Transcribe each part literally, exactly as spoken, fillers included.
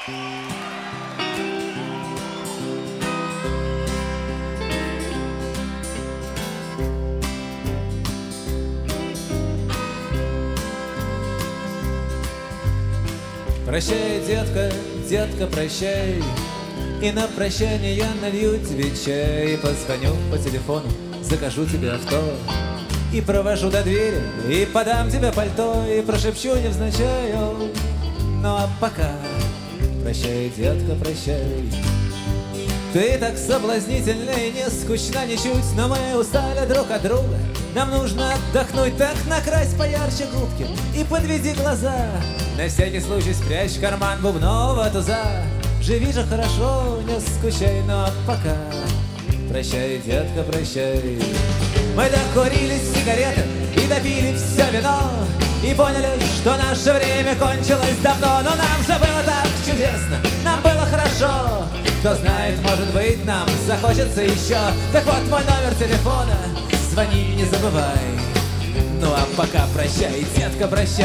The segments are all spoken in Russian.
Прощай, детка, детка, прощай. И на прощание я налью тебе чай. И позвоню по телефону, закажу тебе авто, и провожу до двери, и подам тебе пальто, и прошепчу невзначай. Ну а пока прощай, детка, прощай. Ты так соблазнительна и не скучна ничуть, но мы устали друг от друга. Нам нужно отдохнуть, так накрась поярче губки и подведи глаза. На всякий случай спрячь в карман бубнового туза. Живи же хорошо, не скучай, но пока прощай, детка, прощай. Мы докурили сигареты и допили все вино, и поняли, что наше время кончилось давно. Но нам же было так чудесно, нам было хорошо. Кто знает, может быть, нам захочется еще. Так вот мой номер телефона, звони, не забывай. Ну а пока прощай, детка, прощай.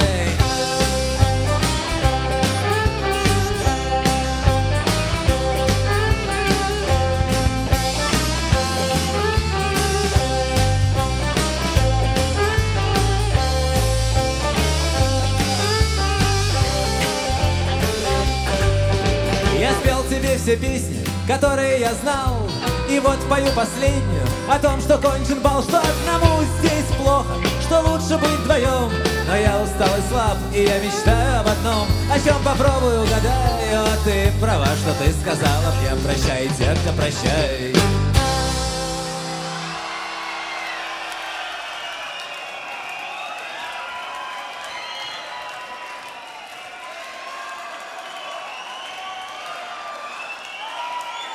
Я спел тебе все песни, которые я знал, и вот пою последнюю о том, что кончен бал, что одному здесь плохо, что лучше быть вдвоем. Но я устал и слаб, и я мечтаю об одном, о чем попробую угадаю. А ты права, что ты сказала мне: прощай, детка, прощай.